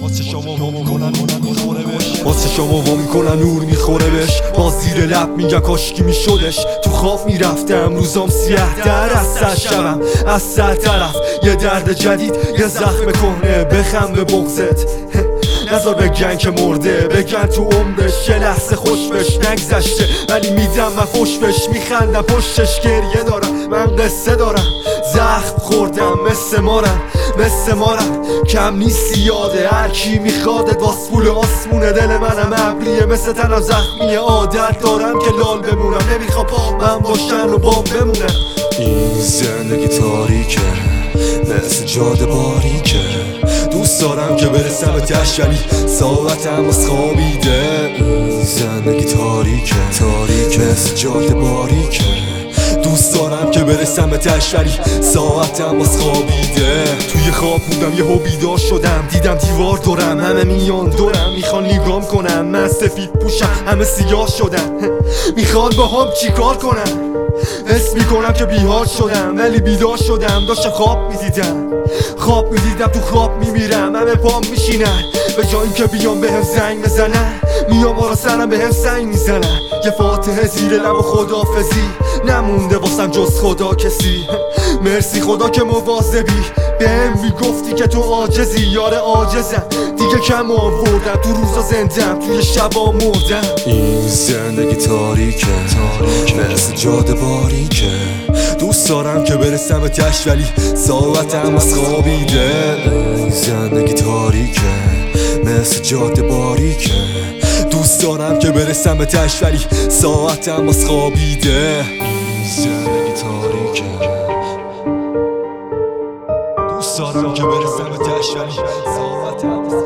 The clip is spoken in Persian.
واسه شما وا میکنن نور میخوره بهش. باز زیر لب میگن کاشکی میشدش. تو خواب میرفتم روزام سیاه در از سر شبم از سر طرف یه درد جدید یه زخم کهنه بخم به بغزت. نذار بگن که مرده، بگن تو عمرش یه لحظه خوش بش نگذشته، ولی میدم من فوش بش. میخندم پشتش گریه دارم، من قصه دارم، زخم خوردم مثل مارم کم نیستی یاده هر کی میخوادت واس پول آسمونه. دل منم ابریه مثل تنم زخمیه، عادت دارم که لال بمونم، نمیخوام من باشن و بام بمونم. این زندگی تاریکه مثل جاده باریکه، دوست دارم که برسم تش ولی ساعتم از خوابیده. این زندگی تاریکه مثل جاده باریکه، دوست دارم که برسم به تش ولی ساعتم از خوابیده. توی خواب بودم یهو بیدار شدم، دیدم دیوار دورم، همه میان دورم میخوان نگام کنم. من سفید پوشم همه سیاه شدن، میخوان با هم چیکار کنم. حس میکنم که بیحال شدم ولی بیدار شدم. داشتم خواب میدیدم تو خواب میمیرم. همه پام میشینن به جای اینکه بیام بهم زنگ بزنن، میام آرا سرم بهم سنگ میزنن. یه فاتحه زیر لب و خدافزی، نمونده واسم جز خدا کسی. مرسی خدا که مواظبی، بهم میگفتی که تو عاجزی. یاره عاجزم دیگه کم آوردم، تو روزا زندم توی شبا مردم. این زندگی تاریکه مثل جاده باریکه، دوست دارم که برسم به تش ولی ساعتم از خوابیده. این زندگی تاریکه مثل جاده باریکه، دوست دارم که برسم به تش ولی ساعتم از خوابیده. این زندگی تاریکه، دوست دارم که برسم به تش ولی ساعتم